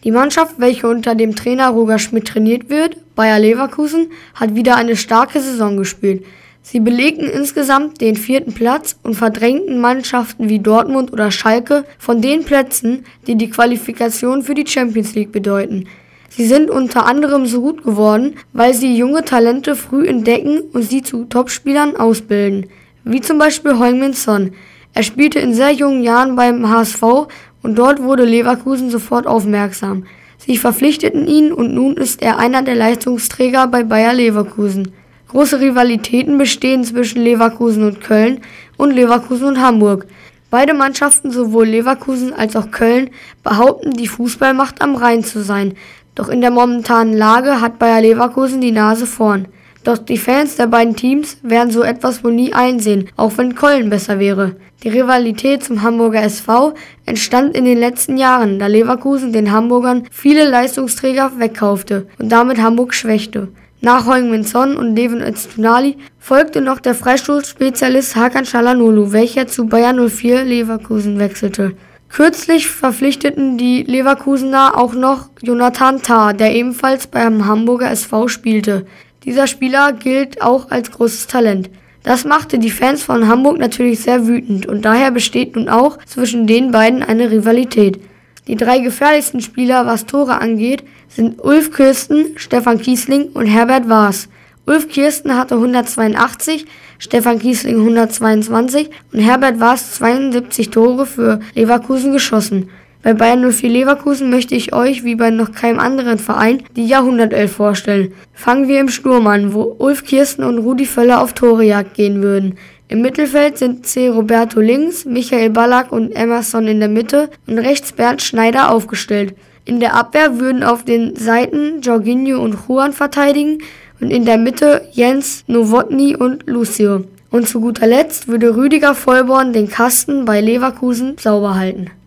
Die Mannschaft, welche unter dem Trainer Roger Schmidt trainiert wird, Bayer Leverkusen, hat wieder eine starke Saison gespielt. Sie belegten insgesamt den 4. Platz und verdrängten Mannschaften wie Dortmund oder Schalke von den Plätzen, die die Qualifikation für die Champions League bedeuten. Sie sind unter anderem so gut geworden, weil sie junge Talente früh entdecken und sie zu Topspielern ausbilden. Wie zum Beispiel Heung-min Son. Er spielte in sehr jungen Jahren beim HSV und dort wurde Leverkusen sofort aufmerksam. Sie verpflichteten ihn und nun ist er einer der Leistungsträger bei Bayer Leverkusen. Große Rivalitäten bestehen zwischen Leverkusen und Köln und Leverkusen und Hamburg. Beide Mannschaften, sowohl Leverkusen als auch Köln, behaupten, die Fußballmacht am Rhein zu sein. Doch in der momentanen Lage hat Bayer Leverkusen die Nase vorn. Doch die Fans der beiden Teams werden so etwas wohl nie einsehen, auch wenn Köln besser wäre. Die Rivalität zum Hamburger SV entstand in den letzten Jahren, da Leverkusen den Hamburgern viele Leistungsträger wegkaufte und damit Hamburg schwächte. Nach Heung-min Son und Devon Öztunali folgte noch der Freistoßspezialist Hakan Çalhanoğlu, welcher zu Bayer 04 Leverkusen wechselte. Kürzlich verpflichteten die Leverkusener auch noch Jonathan Tah, der ebenfalls beim Hamburger SV spielte. Dieser Spieler gilt auch als großes Talent. Das machte die Fans von Hamburg natürlich sehr wütend und daher besteht nun auch zwischen den beiden eine Rivalität. Die 3 gefährlichsten Spieler, was Tore angeht, sind Ulf Kirsten, Stefan Kiesling und Herbert Waas. Ulf Kirsten hatte 182, Stefan Kiesling 122 und Herbert Waas 72 Tore für Leverkusen geschossen. Bei Bayer 04 Leverkusen möchte ich euch, wie bei noch keinem anderen Verein, die Jahrhundertelf vorstellen. Fangen wir im Sturm an, wo Ulf Kirsten und Rudi Völler auf Torejagd gehen würden. Im Mittelfeld sind C. Roberto links, Michael Ballack und Emerson in der Mitte und rechts Bernd Schneider aufgestellt. In der Abwehr würden auf den Seiten Jorginho und Juan verteidigen und in der Mitte Jens, Nowotny und Lucio. Und zu guter Letzt würde Rüdiger Vollborn den Kasten bei Leverkusen sauber halten.